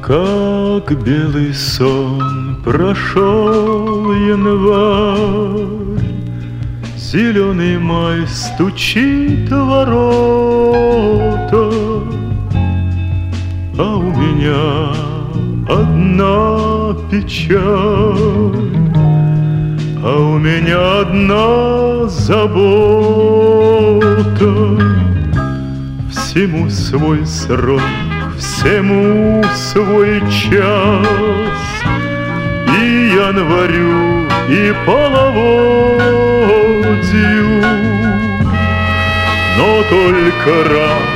Как белый сон прошел январь, зеленый май стучит в ворота, а у меня одна печаль, а у меня одна забота. Всему свой срок, всему свой час, и январю, и половодью. Но только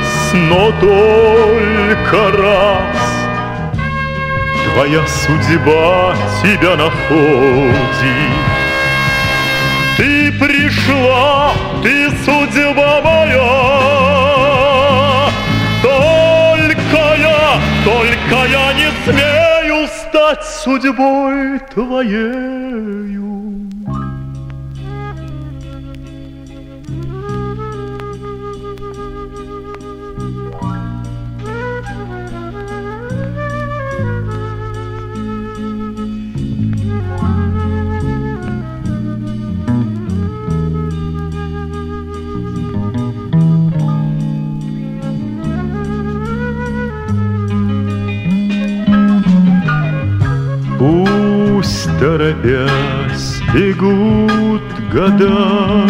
раз твоя судьба тебя находит. Ты пришла, ты судьба моя, только я не смею стать судьбой твоею. Пусть, торопясь, бегут года,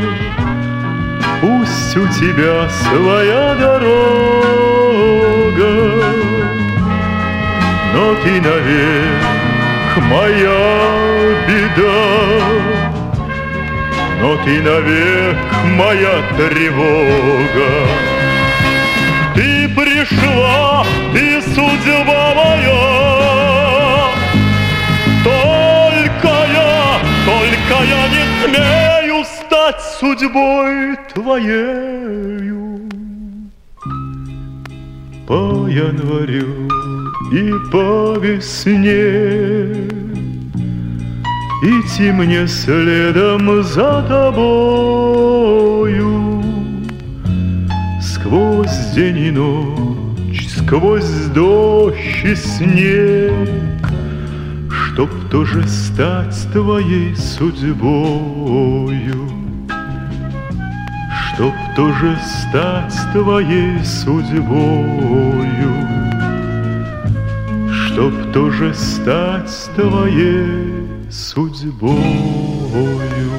пусть у тебя своя дорога, но ты навек моя беда, но ты навек моя тревога. Ты пришла, ты судьба моя, только я не смею стать судьбой твоею. По январю и по весне идти мне следом за тобою, сквозь день и ночь, сквозь дождь и снег, чтоб тоже стать твоей судьбою, чтоб тоже стать твоей судьбою, чтоб тоже стать твоей судьбою.